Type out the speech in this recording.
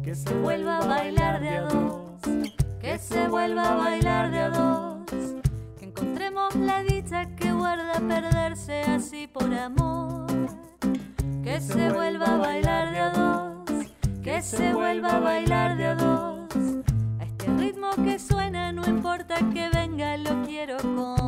que se vuelva a bailar de a dos, que se vuelva a bailar de a dos, que encontremos la dicha que guarda perderse así por amor, que se vuelva a bailar de a dos, que se vuelva a bailar de a dos, a este ritmo que suena no importa que venga, lo quiero con